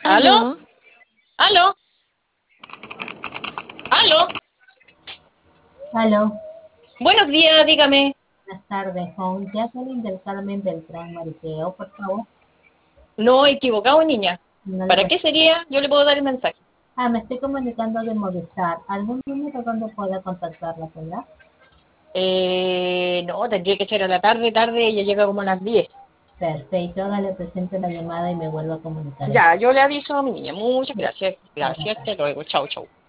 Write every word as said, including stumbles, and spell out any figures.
¿Aló? Aló, ¿Aló? ¿Aló? Aló, Buenos días, dígame. buenas tardes, con Jacqueline del Carmen Beltrán Mariteo, por favor. No, equivocado, niña. No le ¿Para re- qué sería? Yo le puedo dar el mensaje. Ah, me estoy comunicando de Movistar. ¿Algún número donde pueda contactarla, verdad? Eh, no, tendría que ser a la tarde, tarde, ella llega como a las diez. Perfecto, hágale presente la llamada y me vuelvo a comunicar Ya, entonces. yo le aviso a mi niña. Muchas Sí, gracias. buenas Gracias, tardes. hasta luego. Chau, chau.